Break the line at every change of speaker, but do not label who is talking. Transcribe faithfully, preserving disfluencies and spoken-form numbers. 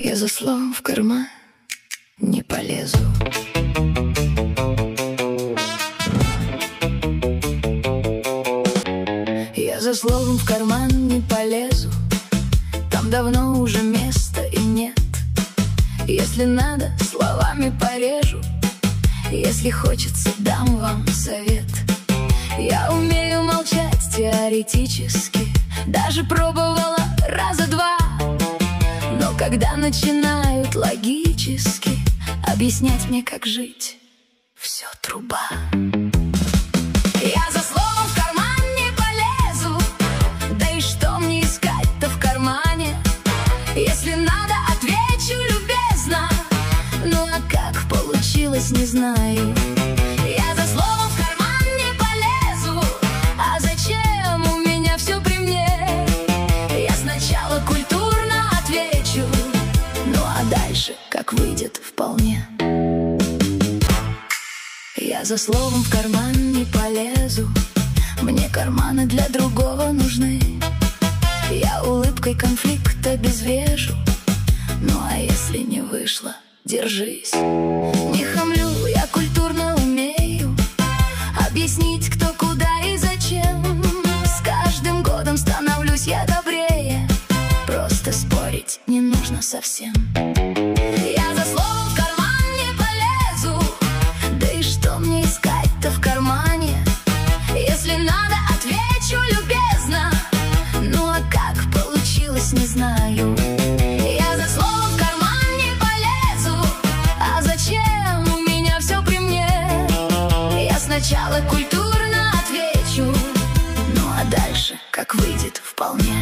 Я за словом в карман не полезу. Я за словом в карман не полезу. Там давно уже места и нет. Если надо, словами порежу. Если хочется, дам вам совет. Я умею молчать теоретически, даже пробовала раза два. Но когда начинают логически объяснять мне, как жить, все труба. Я за словом в карман не полезу. Да и что мне искать-то в кармане? Если надо, отвечу любезно. Ну а как получилось, не знаю. Я за словом в карман не полезу. А зачем, у меня все при мне. Я сначала культурно отвечу, ну а дальше как выйдет вполне. Я за словом в карман не полезу. Мне карманы для другого нужны. Я улыбкой конфликт обезврежу. Ну а если не вышло, держись. Не хамлю, я культурно умею объяснить, кто, куда и зачем. С каждым годом становлюсь я добрее. Просто спорить не нужно совсем. Я за словом в карман не полезу. Да и что мне искать-то в кармане? Если надо, отвечу любезно. Ну а как получилось, не знаю. Я за словом в карман не полезу. А зачем, у меня все при мне. Я сначала культурно отвечу, ну а дальше как выйдет вполне.